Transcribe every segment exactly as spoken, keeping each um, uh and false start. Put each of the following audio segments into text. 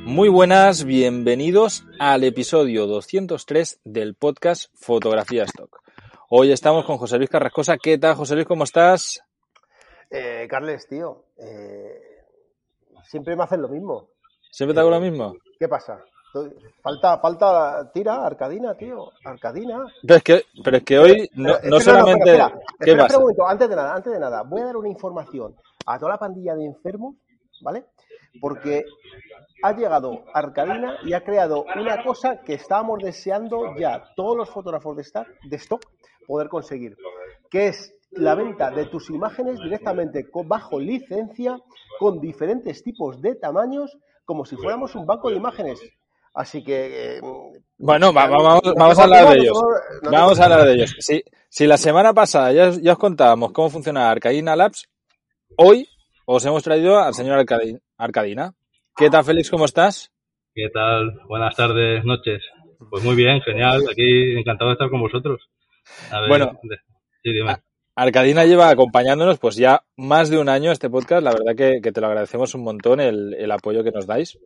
Muy buenas, bienvenidos al episodio doscientos tres del podcast Fotografía Stock. Hoy estamos con José Luis Carrascosa. ¿Qué tal, José Luis? ¿Cómo estás? Eh, Carles, tío, eh, siempre me hacen lo mismo. ¿Siempre te hago lo mismo? ¿Qué pasa? Falta, falta, tira, Arcadina, tío, Arcadina. Pero es que, pero es que hoy no, pero, no solamente... No, no, espera, ¿Qué espera, pasa? espera un momento, antes de nada, antes de nada, voy a dar una información a toda la pandilla de enfermos, ¿vale? Porque ha llegado Arcadina y ha creado una cosa que estábamos deseando ya todos los fotógrafos de stock, de stock poder conseguir, que es la venta de tus imágenes directamente con, bajo licencia, con diferentes tipos de tamaños, como si fuéramos un banco de imágenes. Así que... Eh, bueno, va, va, vamos, vamos a hablar de ellos. No te vamos a hablar de ellos. Si, si la semana pasada ya, ya os contábamos cómo funciona Arcadina Labs, hoy os hemos traído al señor Arcadina. Arcadina. ¿Qué tal, Félix? ¿Cómo estás? ¿Qué tal? Buenas tardes, noches. Pues muy bien, genial. Aquí encantado de estar con vosotros. A ver, bueno, de, sí, dime. Arcadina lleva acompañándonos pues ya más de un año este podcast. La verdad que, que te lo agradecemos un montón el, el apoyo que nos dais.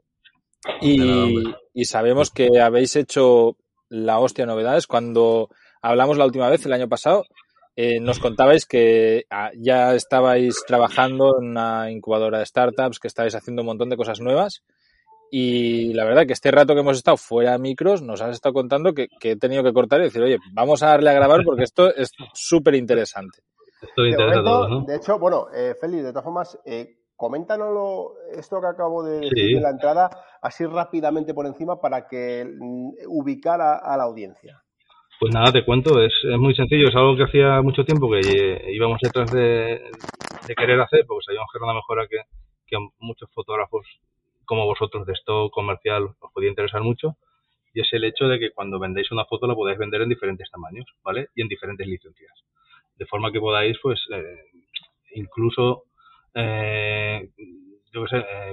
Y, y sabemos que habéis hecho la hostia de novedades. Cuando hablamos la última vez, el año pasado, eh, nos contabais que ya estabais trabajando en una incubadora de startups, que estabais haciendo un montón de cosas nuevas. Y la verdad que este rato que hemos estado fuera de micros nos has estado contando que, que he tenido que cortar y decir, oye, vamos a darle a grabar porque esto es súper interesante. Esto le interesa a todos, ¿no? De hecho, bueno, eh, Félix, de todas formas, eh, coméntanoslo, esto que acabo de decir sí. en la entrada, así rápidamente por encima para que mm, ubicar a, a la audiencia. Pues nada, te cuento, es, es muy sencillo, es algo que hacía mucho tiempo que eh, íbamos detrás de, de querer hacer, porque sabíamos que era una mejora que, que a muchos fotógrafos como vosotros de stock comercial os podía interesar mucho, y es el hecho de que cuando vendéis una foto la podáis vender en diferentes tamaños, ¿vale? Y en diferentes licencias. De forma que podáis, pues, eh, incluso, eh, yo qué sé, eh,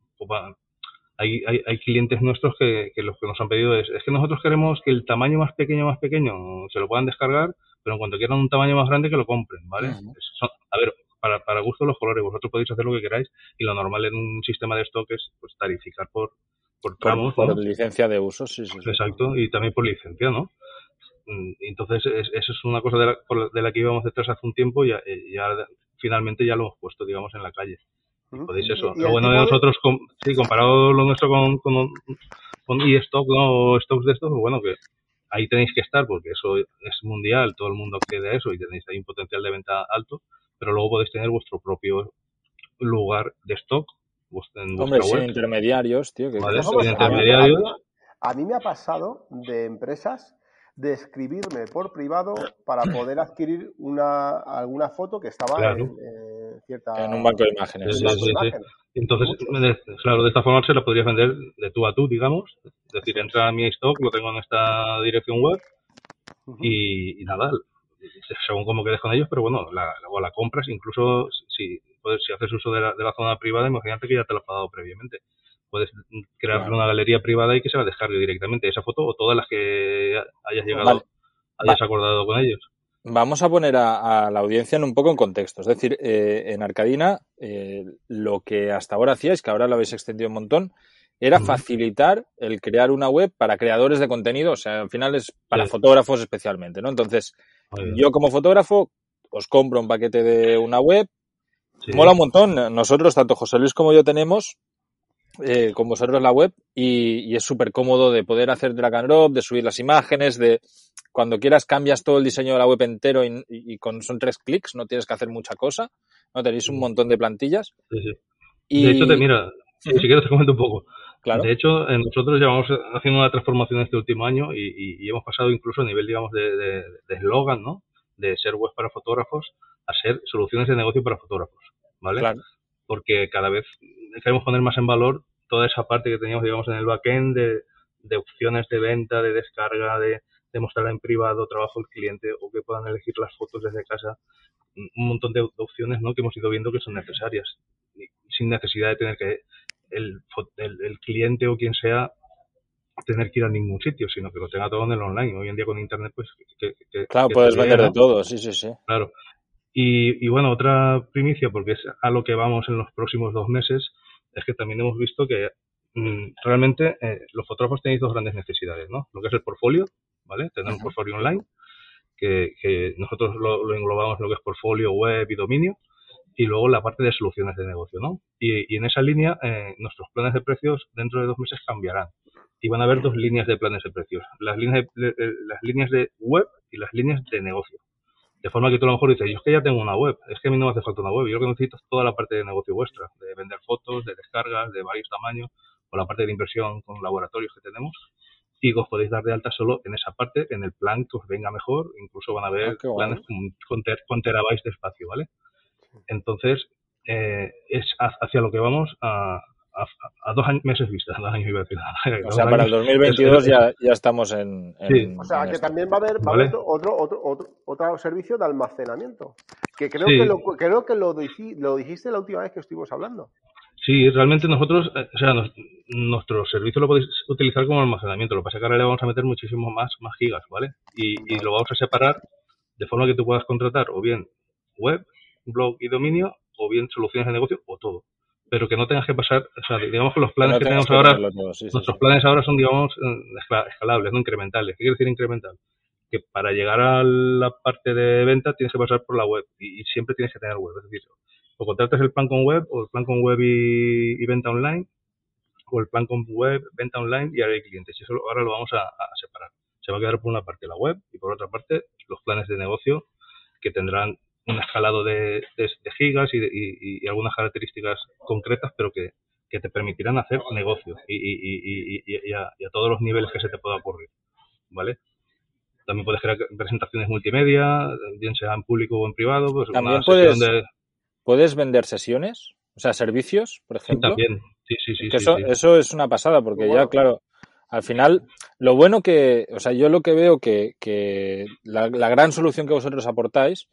hay, hay, hay clientes nuestros que, que lo que nos han pedido es, es que nosotros queremos que el tamaño más pequeño, más pequeño, se lo puedan descargar, pero en cuanto quieran un tamaño más grande que lo compren, ¿vale? Uh-huh. Son, a ver, para, para gusto los colores, vosotros podéis hacer lo que queráis y lo normal en un sistema de stock es pues, tarificar por, por tramos, por, por ¿no? licencia de uso, sí, sí, sí. Exacto, y también por licencia, ¿no? Entonces, es, eso es una cosa de la, de la que íbamos detrás hace un tiempo y ya, ya finalmente ya lo hemos puesto, digamos, en la calle. Uh-huh. Podéis eso. Lo bueno de nosotros, de... Con, sí, comparado lo nuestro con, con, con eStock, ¿no? Stocks de estos, pues bueno, que ahí tenéis que estar porque eso es mundial, todo el mundo accede a eso y tenéis ahí un potencial de venta alto, pero luego podéis tener vuestro propio lugar de stock en vuestra Hombre, web. sin intermediarios, tío. Que ¿Vale? Sin intermediarios. A mí, a mí me ha pasado de empresas de escribirme por privado para poder adquirir una alguna foto que estaba claro. en, eh, cierta... En un banco de imágenes. Sí, sí, sí, sí. Entonces, de, claro, de esta forma se la podrías vender de tú a tú, digamos. Es decir, entra a mi stock, lo tengo en esta dirección web uh-huh. y, y nada, según cómo quedes con ellos, pero bueno, la, o la compras, incluso si, puedes, si haces uso de la, de la zona privada, imagínate que ya te lo has pagado previamente. Puedes crear claro. una galería privada y que se la descargue directamente esa foto o todas las que hayas llegado, vale. hayas vale. acordado con ellos. Vamos a poner a, a la audiencia en un poco en contexto. Es decir, eh, en Arcadina eh, lo que hasta ahora hacíais, que ahora lo habéis extendido un montón, era uh-huh. facilitar el crear una web para creadores de contenido. O sea, al final es para sí. fotógrafos especialmente, ¿no? Entonces, yo como fotógrafo os compro un paquete de una web. Sí. Mola un montón. Nosotros, tanto José Luis como yo tenemos eh, con vosotros la web y, y es súper cómodo de poder hacer drag and drop, de subir las imágenes, de cuando quieras cambias todo el diseño de la web entero y, y, y con son tres clics, no tienes que hacer mucha cosa, no tenéis un montón de plantillas. Sí, sí. Y... De hecho, te mira, uh-huh. si quieres te comento un poco. Claro. De hecho, nosotros llevamos haciendo una transformación este último año y, y, y hemos pasado incluso a nivel, digamos, de eslogan, de, de ¿no? De ser web para fotógrafos a ser soluciones de negocio para fotógrafos, ¿vale? Claro. Porque cada vez queremos poner más en valor toda esa parte que teníamos, digamos, en el backend de, de opciones de venta, de descarga, de, de mostrar en privado, trabajo al cliente o que puedan elegir las fotos desde casa. Un montón de opciones, ¿no? Que hemos ido viendo que son necesarias, sin necesidad de tener que el, el, el cliente o quien sea tener que ir a ningún sitio, sino que lo tenga todo en el online. Hoy en día con internet, pues... Que, que, claro, que puedes vea, vender ¿no? de todo, sí, sí, sí. Claro. Y, y bueno, otra primicia, porque es a lo que vamos en los próximos dos meses, es que también hemos visto que realmente eh, los fotógrafos tenéis dos grandes necesidades, ¿no? Lo que es el portfolio, ¿vale? Tener un portfolio online, que, que nosotros lo, lo englobamos en lo que es portfolio, web y dominio, y luego la parte de soluciones de negocio, ¿no? Y, y en esa línea, eh, nuestros planes de precios dentro de dos meses cambiarán. Y van a haber dos líneas de planes de precios. Las líneas de, de, las líneas de web y las líneas de negocio. De forma que tú a lo mejor dices, yo es que ya tengo una web, es que a mí no me hace falta una web, yo lo que necesito es toda la parte de negocio vuestra, de vender fotos, de descargas, de varios tamaños, o la parte de inversión con laboratorios que tenemos, y os podéis dar de alta solo en esa parte, en el plan que os venga mejor, incluso van a haber Ah, planes con, con, ter, con terabytes de espacio, ¿vale? Entonces, eh, es hacia lo que vamos a, a, a dos años, meses vista, dos años iba a decir. O sea, para el dos mil veintidós es, ya, ya estamos en, en sí. O sea, en que esto. también va a haber, va ¿Vale? a haber otro, otro, otro, otro servicio de almacenamiento. Que creo sí. que, lo, creo que lo, lo dijiste la última vez que estuvimos hablando. Sí, realmente nosotros, o sea, nos, nuestro servicio lo podéis utilizar como almacenamiento. Lo que pasa es que ahora le vamos a meter muchísimo más, más gigas, ¿vale? Y, y lo vamos a separar de forma que tú puedas contratar o bien web, blog y dominio, o bien soluciones de negocio, o todo. Pero que no tengas que pasar, o sea, digamos que los planes que, no que tenemos que ahora, todo, sí, nuestros sí, planes sí. ahora son, digamos, escalables, no incrementales. ¿Qué quiere decir incremental? Que para llegar a la parte de venta tienes que pasar por la web y, y siempre tienes que tener web. Es decir, o contratas el plan con web, o el plan con web y, y venta online, o el plan con web, venta online y área de clientes. Y eso ahora lo vamos a, a separar. Se va a quedar por una parte la web y por otra parte los planes de negocio que tendrán un escalado de, de, de gigas y, de, y, y algunas características concretas, pero que, que te permitirán hacer negocio y, y, y, y, y, a, y a todos los niveles que se te pueda ocurrir, ¿vale? También puedes crear presentaciones multimedia, bien sea en público o en privado. Pues También una puedes, de... puedes vender sesiones, o sea, servicios, por ejemplo. Sí, también. Sí, sí, sí. Que sí, eso, sí. eso es una pasada, porque bueno, ya, claro, al final, lo bueno que, o sea, yo lo que veo que, que la, la gran solución que vosotros aportáis,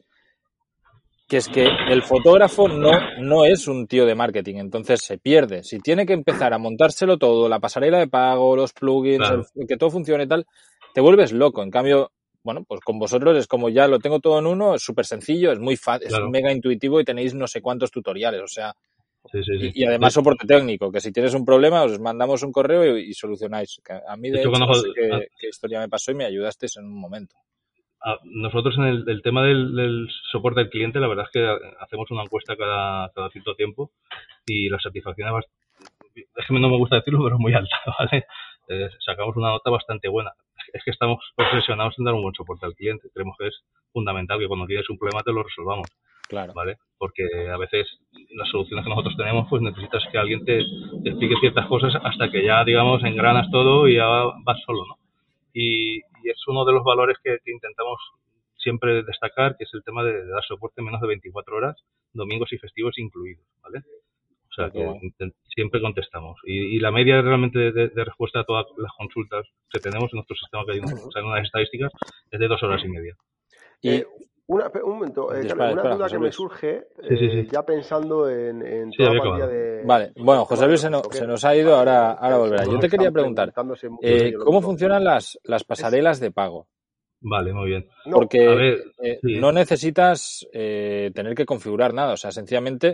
que es que el fotógrafo no, no es un tío de marketing, entonces se pierde. Si tiene que empezar a montárselo todo, la pasarela de pago, los plugins, claro. el, que todo funcione y tal, te vuelves loco. En cambio, bueno, pues con vosotros es como ya lo tengo todo en uno, es súper sencillo, es muy fácil, claro. es mega intuitivo y tenéis no sé cuántos tutoriales, o sea, sí, sí, sí. Y, y además sí. soporte técnico, que si tienes un problema os mandamos un correo y, y solucionáis. Que a mí, de, de hecho, no sé qué, a... qué historia me pasó y me ayudasteis en un momento. A nosotros en el, el tema del, del soporte al cliente, la verdad es que hacemos una encuesta cada, cada cierto tiempo y la satisfacción es bastante, es que no me gusta decirlo, pero es muy alta, ¿vale? Eh, sacamos una nota bastante buena. Es que estamos obsesionados en dar un buen soporte al cliente. Creemos que es fundamental que cuando tienes un problema te lo resolvamos. Claro. ¿Vale? Porque a veces las soluciones que nosotros tenemos, pues necesitas que alguien te, te explique ciertas cosas hasta que ya, digamos, engranas todo y ya vas solo, ¿no? Y, y es uno de los valores que, que intentamos siempre destacar, que es el tema de, de dar soporte en menos de veinticuatro horas, domingos y festivos incluidos, ¿vale? O sea, que bueno. siempre contestamos. Y, y la media realmente de, de, de respuesta a todas las consultas que tenemos en nuestro sistema, que hay unas, o sea, unas estadísticas, es de dos horas y media. Y eh, una, un momento, eh, dispara, una dispara, duda José que Luis. me surge, eh, sí, sí, sí. ya pensando en, en toda sí, la partida de... Vale, bueno, José Luis se, no, se nos ha ido, ahora, ahora volverá. Yo te quería preguntar, eh, ¿cómo funcionan las, las pasarelas de pago? Vale, muy bien. Porque a ver, eh, sí. no necesitas eh, tener que configurar nada, o sea, sencillamente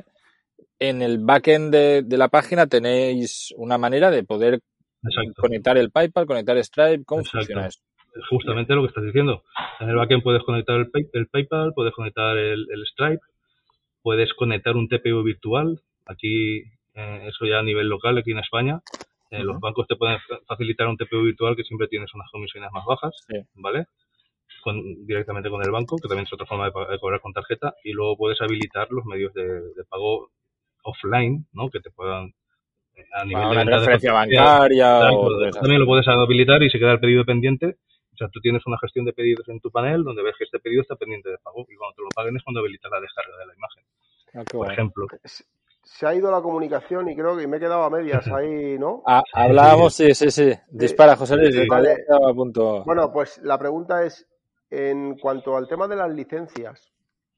en el backend de, de la página tenéis una manera de poder Exacto. conectar el PayPal, conectar Stripe, ¿cómo Exacto. funciona eso? Justamente lo que estás diciendo. En el backend puedes conectar el, pay, el PayPal, puedes conectar el, el Stripe, puedes conectar un T P U virtual. Aquí, eh, eso ya a nivel local, aquí en España, eh, uh-huh. los bancos te pueden facilitar un T P U virtual que siempre tienes unas comisiones más bajas, sí. ¿vale? Con, directamente con el banco, que también es otra forma de, de cobrar con tarjeta, y luego puedes habilitar los medios de, de pago offline, ¿no? Que te puedan a nivel bueno, de una transferencia bancaria o o también lo puedes habilitar y se queda el pedido pendiente. O sea, tú tienes una gestión de pedidos en tu panel donde ves que este pedido está pendiente de pago y cuando te lo paguen es cuando habilitas la descarga de la imagen. Ah, por bueno. ejemplo. Se ha ido la comunicación y creo que me he quedado a medias ahí, ¿no? Ah, hablábamos, sí, sí, sí. Dispara, José Luis. Sí, vale. A punto. Bueno, pues la pregunta es, en cuanto al tema de las licencias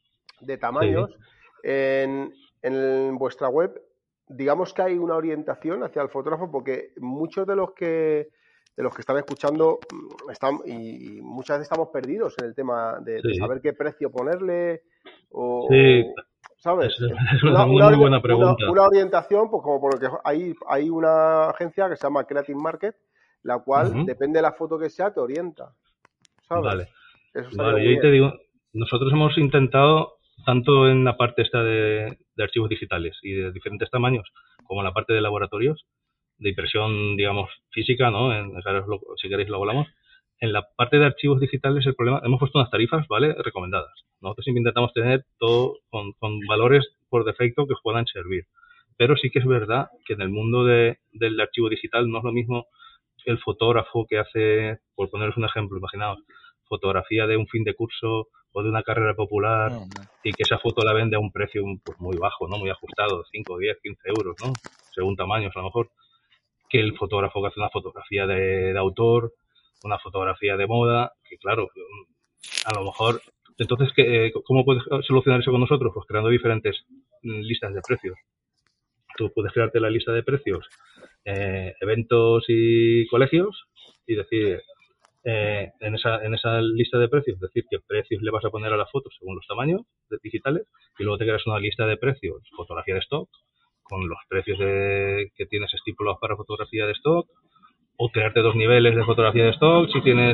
de tamaños, sí. en, en vuestra web, digamos que hay una orientación hacia el fotógrafo porque muchos de los que de los que están escuchando están y, y muchas veces estamos perdidos en el tema de, sí. de saber qué precio ponerle o sí. ¿sabes? Es una, una muy buena pregunta. Una, una orientación, pues como porque hay, hay una agencia que se llama Creative Market, la cual, uh-huh. depende de la foto que sea, te orienta, ¿sabes? Vale, Eso vale. Yo ahí te digo, nosotros hemos intentado, tanto en la parte esta de, de archivos digitales y de diferentes tamaños, como en la parte de laboratorios, de impresión, digamos, física, ¿no? En, si queréis lo hablamos. En la parte de archivos digitales el problema, hemos puesto unas tarifas, ¿vale? Recomendadas. Nosotros siempre intentamos tener todo con, con valores por defecto que puedan servir. Pero sí que es verdad que en el mundo de, del archivo digital no es lo mismo el fotógrafo que hace, por poneros un ejemplo, imaginaos, fotografía de un fin de curso o de una carrera popular uh-huh. y que esa foto la vende a un precio pues, muy bajo, ¿no? Muy ajustado, cinco, diez, quince euros, ¿no? Según tamaños a lo mejor, que el fotógrafo que hace una fotografía de, de autor, una fotografía de moda, que claro, a lo mejor, entonces, ¿qué, ¿cómo puedes solucionar eso con nosotros? Pues creando diferentes listas de precios. Tú puedes crearte la lista de precios, eh, eventos y colegios, y decir, eh, en esa en esa lista de precios, decir qué precios le vas a poner a las fotos según los tamaños de digitales, y luego te creas una lista de precios, fotografía de stock, con los precios de, que tienes estipulados para fotografía de stock, o crearte dos niveles de fotografía de stock, si tienes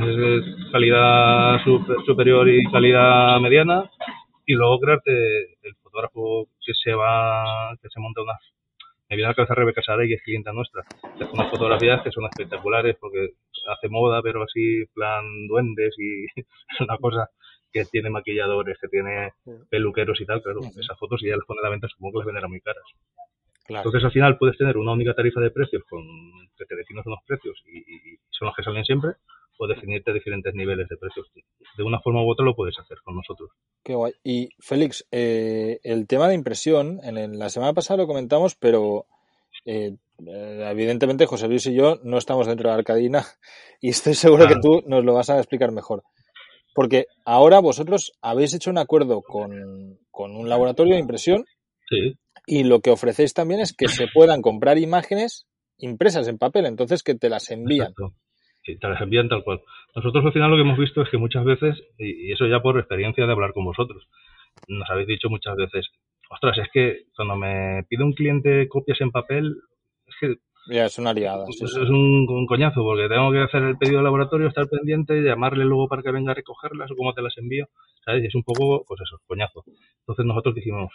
calidad super, superior y calidad mediana, y luego crearte el fotógrafo que se va, que se monta unas... Me viene a la cabeza Rebeca Saray, que es clienta nuestra, que hace unas fotografías que son espectaculares porque hace moda, pero así plan duendes, y es una cosa que tiene maquilladores, que tiene peluqueros y tal, claro, uh-huh. esas fotos si ya las pone a la venta supongo que las venderán muy caras. Claro. Entonces al final puedes tener una única tarifa de precios con que te defines unos precios y, y son los que salen siempre, o definirte diferentes niveles de precios. De una forma u otra lo puedes hacer con nosotros. Qué guay. Y Félix, eh, el tema de impresión, en el, la semana pasada lo comentamos, pero eh, evidentemente José Luis y yo no estamos dentro de Arcadina y estoy seguro claro. que tú nos lo vas a explicar mejor. Porque ahora vosotros habéis hecho un acuerdo con, con un laboratorio de impresión. Sí. Y lo que ofrecéis también es que se puedan comprar imágenes impresas en papel, entonces que te las envían. Exacto. Sí, te las envían tal cual. Nosotros al final lo que hemos visto es que muchas veces, y eso ya por experiencia de hablar con vosotros, nos habéis dicho muchas veces, ostras, es que cuando me pide un cliente copias en papel, es que ya es una liada. Es, sí, sí. es un, un coñazo, porque tengo que hacer el pedido de laboratorio, estar pendiente, llamarle luego para que venga a recogerlas o cómo te las envío, ¿sabes? Y es un poco, pues eso, coñazo. Entonces nosotros dijimos,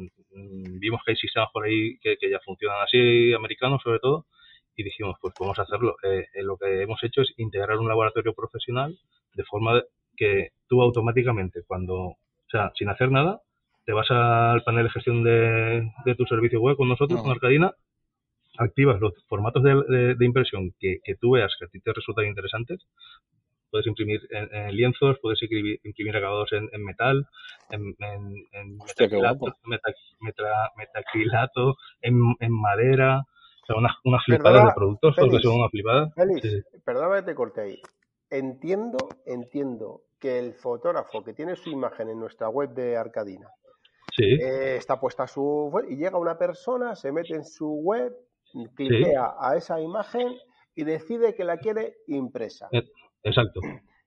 mmm, vimos que hay sistemas por ahí que, que ya funcionan así, americanos sobre todo, y dijimos, pues podemos hacerlo. Eh, eh, lo que hemos hecho es integrar un laboratorio profesional de forma que tú automáticamente, cuando, o sea, sin hacer nada, te vas al panel de gestión de, de tu servicio web con nosotros, uh-huh. con Arcadina, activas los formatos de, de, de impresión que, que tú veas que a ti te resultan interesantes. Puedes imprimir en, en lienzos, puedes imprimir, imprimir acabados en, en metal, en, en, en Hostia, metacrilato, meta, meta, metacrilato en, en madera, o sea, unas, unas flipadas Perdona, de productos, Félix, porque son unas flipadas. Félix, sí, sí. Perdóname que te corté ahí. Entiendo, entiendo que el fotógrafo que tiene su imagen en nuestra web de Arcadina, sí. eh, está puesta su web y llega una persona, se mete en su web, cliquea sí. a esa imagen y decide que la quiere impresa. Exacto.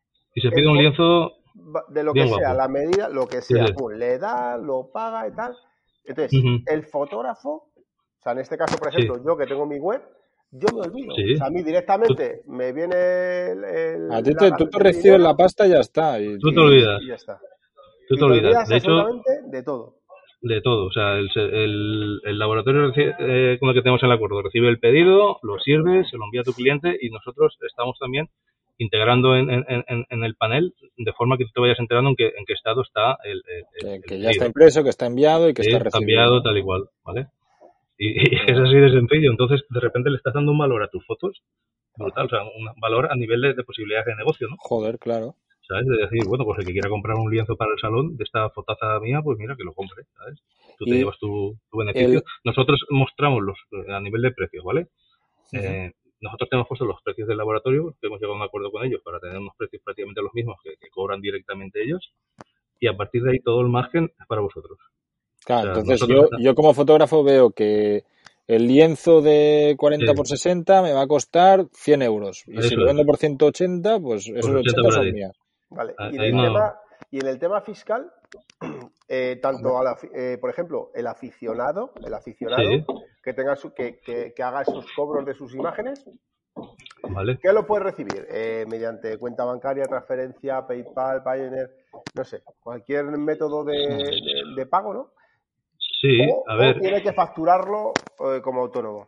Y se pide un lienzo de lo que bien sea, guapo. la medida, lo que sea, Sí. pues le da, lo paga y tal. Entonces, Uh-huh. el fotógrafo, o sea, en este caso, por ejemplo, sí. yo que tengo mi web, yo me olvido. Sí. O sea, a mí directamente tú... me viene el... el a ti te, la, tú te recibes dinero, la pasta y ya está. Y, tú te olvidas. Y ya está. Tú y te olvidas. olvidas de hecho, de todo. De todo. O sea, el, el, el laboratorio eh, con el que tenemos el acuerdo recibe el pedido, lo sirve, se lo envía a tu cliente y nosotros estamos también integrando en, en, en, en el panel de forma que tú te vayas enterando en qué, en qué estado está el, el, que, el que ya está impreso, que está enviado y que sí, está recibido. Enviado tal y cual, ¿vale? Y, y es así de sencillo. Entonces, de repente le estás dando un valor a tus fotos brutal, o sea, un valor a nivel de, de posibilidades de negocio, ¿no? Joder, claro. ¿Sabes? De decir, bueno, pues el que quiera comprar un lienzo para el salón de esta fotaza mía, pues mira, que lo compre, ¿sabes? Tú te llevas tu, tu beneficio. El... Nosotros mostramos los a nivel de precios, ¿vale? Uh-huh. Eh, nosotros tenemos puesto los precios del laboratorio, que hemos llegado a un acuerdo con ellos para tener unos precios prácticamente los mismos que, que cobran directamente ellos, y a partir de ahí todo el margen es para vosotros. Claro, o sea, entonces yo, yo como fotógrafo veo que el lienzo de cuarenta por sesenta me va a costar cien euros. Y eso si lo vendo por ciento ochenta, pues esos ochenta son mías. Vale, y en, el tema, y en el tema fiscal, eh, tanto, a la, eh, por ejemplo, el aficionado, el aficionado Sí. que tenga su, que, que, que haga esos cobros de sus imágenes, Vale. ¿qué lo puede recibir? Eh, mediante cuenta bancaria, transferencia, PayPal, Payoneer, no sé, cualquier método de, de, de pago, ¿no? Sí, O, a ver, o tiene que facturarlo eh, como autónomo.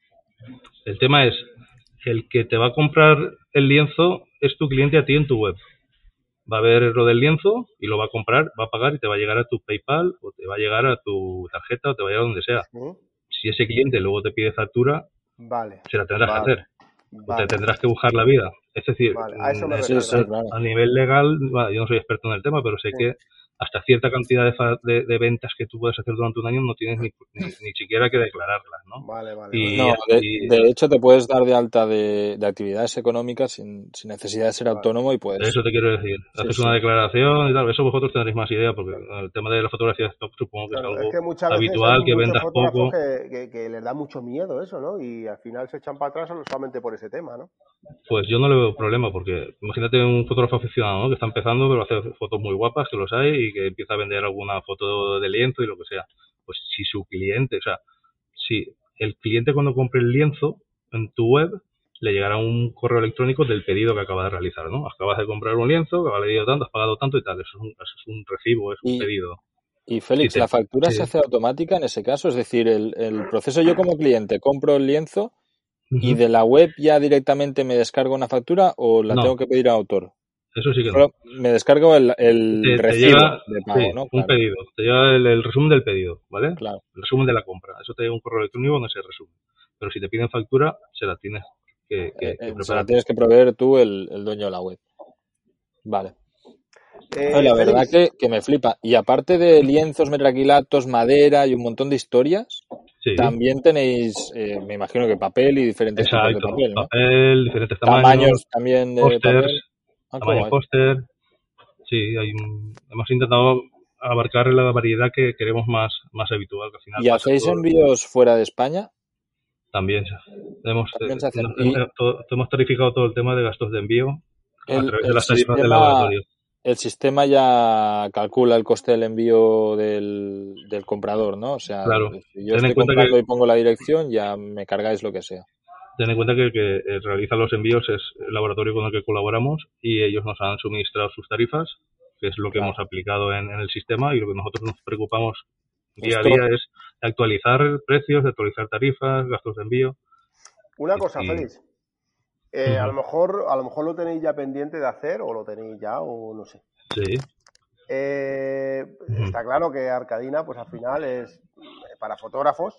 el tema es, el que te va a comprar el lienzo es tu cliente a ti en tu web. Va a ver lo del lienzo y lo va a comprar, va a pagar y te va a llegar a tu PayPal o te va a llegar a tu tarjeta o te va a llegar a donde sea. ¿Sí? Si ese cliente luego te pide factura, Vale. se la tendrás vale, que hacer. O Vale. te tendrás que buscar la vida. Es decir, Vale, a eso me mm, Sí, refiero. sí, a, claro. a nivel legal, bueno, yo no soy experto en el tema, pero sé Sí. que hasta cierta cantidad de, fa- de, de ventas que tú puedes hacer durante un año no tienes ni, ni, ni siquiera que declararlas, ¿no? Vale, vale, Y, vale. No, de, y de hecho te puedes dar de alta de, de actividades económicas sin, sin necesidad de ser Vale. autónomo y puedes. eso te quiero decir. Sí, Haces sí. una declaración y tal, eso vosotros tendréis más idea, porque el tema de la fotografía de stock supongo que Claro, es es algo que muchas veces hay habitual, que muchos vendas fotógrafos poco. que, que, que les da mucho miedo eso, ¿no? Y al final se echan para atrás solamente por ese tema, ¿no? Pues yo no le veo problema, porque imagínate un fotógrafo aficionado, ¿no? Que está empezando, pero hace fotos muy guapas, que los hay, y que empieza a vender alguna foto de lienzo y lo que sea. Pues si su cliente, o sea, si el cliente cuando compre el lienzo en tu web, le llegará un correo electrónico del pedido que acaba de realizar, ¿no? Acabas de comprar un lienzo, que ha valido tanto, has pagado tanto y tal. Eso es un, eso es un recibo, es un Y, pedido. y Si Félix, te, ¿la factura sí. se hace automática en ese caso? Es decir, el, el proceso yo como cliente compro el lienzo y Ujú. de la web ya directamente me descargo una factura o la No, tengo que pedir al autor. eso sí que no. Solo me descargo el, el Te, te recibo llega, de sí, pago, ¿no? un Claro, pedido. Te llega el, el resumen del pedido, ¿vale? claro. El resumen de la compra. Eso te llega un correo electrónico donde se resume. Pero si te piden factura, se la tienes que, Eh, que, que eh, se la preparar. tienes que proveer tú, el, el dueño de la web. Vale. Eh, La verdad Félix, que, que me flipa. Y aparte de lienzos, metraquilatos, madera y un montón de historias, Sí, también tenéis, eh, me imagino que papel y diferentes tipos de exacto. papel, ¿no? Papel, diferentes tamaños, Tamaños también de pósters, papel. Ah, qué tamaño guay. póster. Sí, hay un, hemos intentado abarcar la variedad que queremos más, más habitual, que al final ¿Y pasa hacéis todo. envíos fuera de España? También hemos, También eh, se hacen. no- hemos, Y todo- hemos tarificado todo el tema de gastos de envío a el, través de el las tarifas del sistema, laboratorio. el sistema ya calcula el coste del envío del, del comprador, ¿no? O sea, Claro, si yo ten en estoy cuenta que comprando y pongo la dirección, ya me cargáis lo que sea. ten en cuenta que el que eh, realiza los envíos es el laboratorio con el que colaboramos y ellos nos han suministrado sus tarifas, que es lo que Claro. hemos aplicado en, en el sistema, y lo que nosotros nos preocupamos día a Esto, día es de actualizar precios, de actualizar tarifas, gastos de envío. una Y, cosa, y- Félix. Eh, a lo Ujú, mejor, a lo mejor lo tenéis ya pendiente de hacer, o lo tenéis ya, o no sé. sí. Eh, Ujú, está claro que Arcadina, pues al final es eh, para fotógrafos.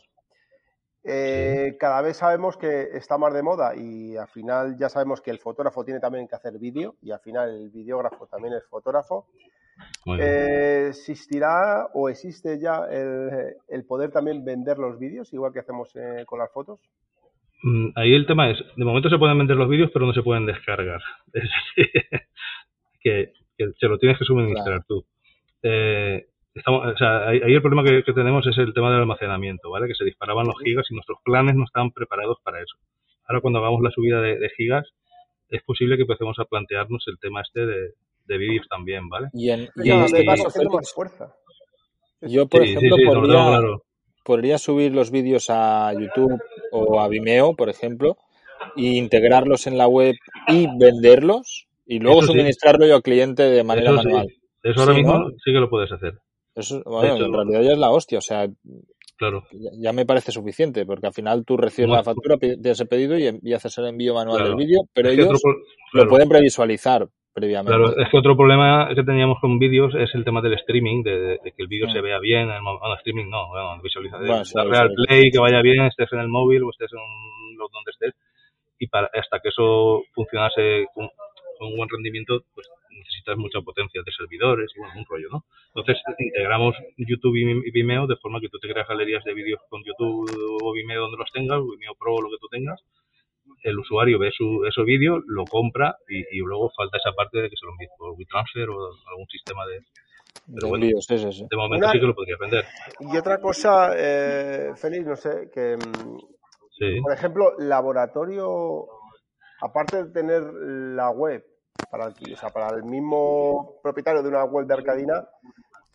sí. Eh, cada vez sabemos que está más de moda y al final ya sabemos que el fotógrafo tiene también que hacer vídeo y al final el videógrafo también es fotógrafo. Muy bien. Eh, ¿Existirá o existe ya el, el poder también vender los vídeos, igual que hacemos eh, con las fotos? Mm, Ahí el tema es, de momento se pueden vender los vídeos, pero no se pueden descargar. Es decir, que, que se lo tienes que suministrar claro. tú. Eh, estamos, o sea, ahí, ahí el problema que, que tenemos es el tema del almacenamiento, ¿vale? Que se disparaban los gigas y nuestros planes no estaban preparados para eso. Ahora cuando hagamos la subida de, de gigas, es posible que empecemos a plantearnos el tema este de, de vídeos también, ¿vale? Y en, Que y en cada este vez va Y, caso, cogiendo más Félix, fuerza. yo, por sí, sí, ejemplo, sí, sobre todo, podría, claro. podría subir los vídeos a YouTube o a Vimeo, por ejemplo, e integrarlos en la web y venderlos y luego Eso sí, suministrarlo yo al cliente de manera eso sí. manual. Eso ahora Sí, mismo ¿no? sí que lo puedes hacer. Eso, De bueno, hecho, en realidad ya es la hostia, o sea, claro, ya, ya me parece suficiente, porque al final tú recibes como la es, factura, pides el pedido y, y haces el envío manual del claro. vídeo, pero Es que otro, ellos pro- lo claro, pueden previsualizar Claro, previamente. es que otro problema que teníamos con vídeos es el tema del streaming, de, de- de que el vídeo se Mm. vea bien. En el, mo- bueno, streaming no, bueno, visualiza, de Bueno, sí, la darle al visualización, play, que sí. vaya bien, estés en el móvil o estés en un- lo- donde estés. Y para, hasta que eso funcionase con, con un buen rendimiento, pues necesitas mucha potencia de servidores y bueno, un rollo, ¿no? Entonces integramos YouTube y y Vimeo de forma que tú te creas galerías de vídeos con YouTube o Vimeo donde los tengas, o Vimeo Pro o lo que tú tengas. El usuario ve su ese vídeo, lo compra y, y luego falta esa parte de que se lo envíe por WeTransfer o algún sistema de... Pero De bueno, envíos, sí, sí, sí. de momento Una, sí que lo podría vender. y otra cosa, eh, Félix, no sé, que mm, Sí, por ejemplo, laboratorio, aparte de tener la web para el, o sea, para el mismo propietario de una web de Arcadina,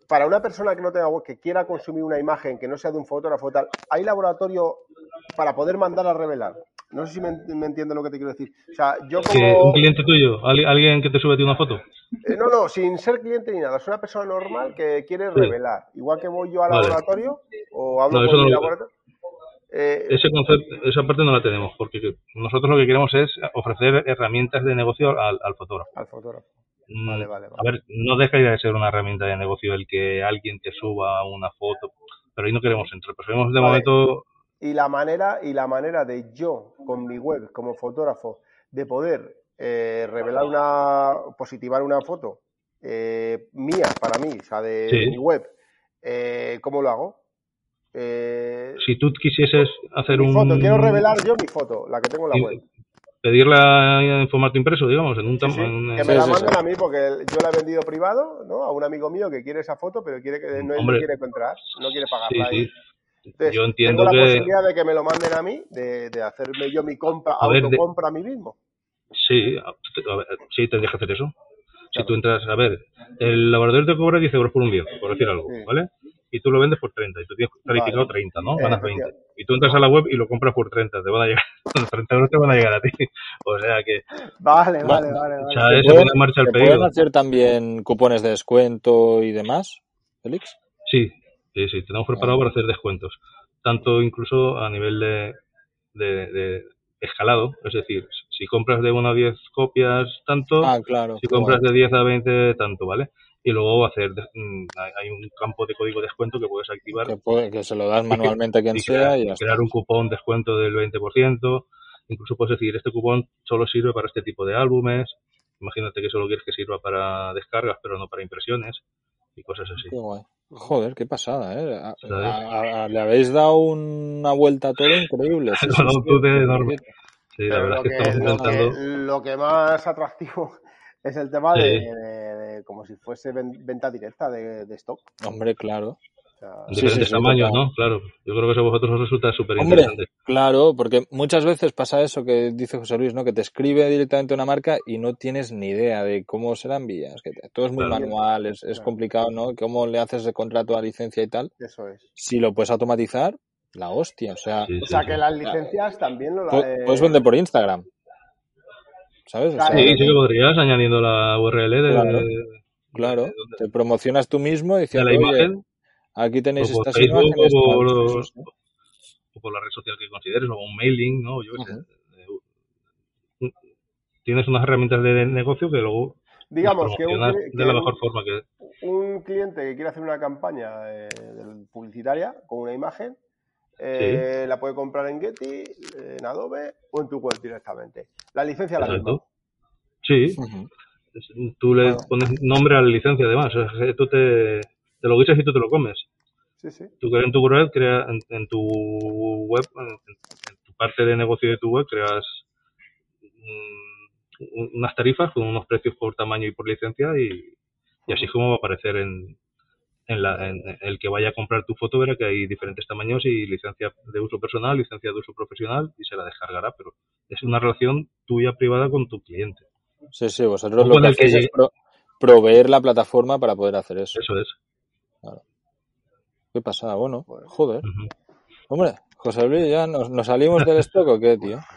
para una persona que no tenga web, que quiera consumir una imagen que no sea de un fotógrafo tal, ¿hay laboratorio para poder mandar a revelar? No sé si me, me entiendo lo que te quiero decir. O sea, yo como... ¿Que un cliente tuyo? ¿Alguien que te sube a ti una foto? Eh, no, no, sin ser cliente ni nada. Es una persona normal que quiere Sí. revelar. Igual que voy yo al Vale. laboratorio o hablo No, con eso mi no- laboratorio. Eh, Ese concepto, esa parte no la tenemos, porque nosotros lo que queremos es ofrecer herramientas de negocio al, al fotógrafo. al fotógrafo. Mm, Vale, vale, A vale. ver, no deja de ser una herramienta de negocio el que alguien te suba una foto, pero ahí no queremos entrar. Preferimos de Vale. momento... Y la manera, y la manera de yo, con mi web, como fotógrafo, de poder eh, revelar una, positivar una foto eh, mía, para mí, o sea, de, Sí. de mi web, eh, ¿cómo lo hago? Eh, Si tú quisieses hacer mi un... foto, quiero revelar yo mi foto, la que tengo en la y- web. Pedirla en formato impreso, digamos, en un... Sí, tam- sí, en- que Sí, me la sí, manden sí. a mí porque yo la he vendido privado, ¿no? A un amigo mío que quiere esa foto, pero quiere que no, él no Hombre, quiere entrar, no quiere sí, pagarla ahí. sí. Entonces, Yo tengo entiendo la que... posibilidad de que me lo manden a mí, de, de hacerme yo mi compra, A ver, de- autocompra a mí mismo. Sí, a- a ver, sí, tendrías que hacer eso. Si Claro. tú entras, a ver, el laboratorio te cobra diez euros por un lienzo, por decir algo, Sí. ¿vale? Y tú lo vendes por treinta, y tú tienes calificado Vale. treinta, ¿no? Eh, Ganas veinte. efectivamente. Y tú entras a la web y lo compras por treinta, te van a llegar, los treinta euros te van a llegar a ti. O sea que, Vale, Va- vale, vale, o vale. sea, ¿Se se pueden, pone en marcha el se pueden pedido. hacer también cupones de descuento y demás, Félix? Sí, sí, sí, tenemos preparado para hacer descuentos. Tanto incluso a nivel de, de, de escalado, es decir, si compras de uno a diez copias, tanto, Ah, claro, si qué guay. compras de diez a veinte, tanto, ¿vale? Y luego hacer, de- mm, hay hay un campo de código de descuento que puedes activar Que, puede- que se lo das y, que, manualmente a quien y crear, sea y y ya crear está. un cupón de descuento del veinte por ciento. Incluso puedes decir, este cupón solo sirve para este tipo de álbumes. Imagínate que solo quieres que sirva para descargas, pero no para impresiones y cosas así. Qué guay. Joder, qué pasada, ¿eh? A- ¿Sabes? a- a- le habéis dado una vuelta a todo increíble. Sí, sí, No, sí. tú de enorme. Qué Sí, la Pero verdad lo es que que, estamos lo, intentando... que, lo que más atractivo es el tema Sí. de, de- de como si fuese ven- venta directa de, de stock. Hombre, claro. O sea, En Sí, diferentes sí, sí, tamaños, total. ¿no? Claro. Yo creo que eso a vosotros os resulta súper Hombre, interesante. claro, porque muchas veces pasa eso que dice José Luis, ¿no? Que te escribe directamente una marca y no tienes ni idea de cómo se la envías. Que te- todo es muy Claro. manual, es, es Claro. complicado, ¿no? ¿Cómo le haces de contrato a licencia y tal? eso es. Si lo puedes automatizar, la hostia. O sea, Sí, O sí, sea sí. que las licencias también lo pu- eh, puedes vender por Instagram, ¿sabes? O Claro, sea, Sí, sí que podrías, añadiendo la U R L de, claro, de, claro. de- de- Te promocionas tú mismo de diciendo, la oye, imagen, aquí o tenéis por estas Facebook, imágenes, o tal. por, Sí, sí, sí. o por la red social que consideres, o un mailing, ¿no? Yo qué sé. Ujú. Eh, Tienes unas herramientas de negocio que luego las digamos que un, promocionas cli- de que la un- mejor forma que... un cliente que quiere hacer una campaña eh, del- publicitaria con una imagen, eh, la puede comprar en Getty, en Adobe o en tu web directamente. La licencia es la misma. Exacto. Sí, Ujú. es- tú le Bueno. pones nombre a la licencia además. O sea, que tú te, te lo guisas y tú te lo comes. Sí, sí. Tú creas en tu web, crea en, en tu web, en, en tu parte de negocio de tu web, creas mm, unas tarifas con unos precios por tamaño y por licencia y, y así es como va a aparecer en, en, la, en el que vaya a comprar tu foto, verá que hay diferentes tamaños y licencia de uso personal, licencia de uso profesional y se la descargará, pero es una relación tuya privada con tu cliente. Sí, sí, vosotros O lo con que el que hacéis es llegue- pro- proveer la plataforma para poder hacer eso. Eso es. Qué pasada, bueno, Bueno. joder. Ujú. Hombre, José Luis, ¿ya nos, nos salimos del stock o qué, tío?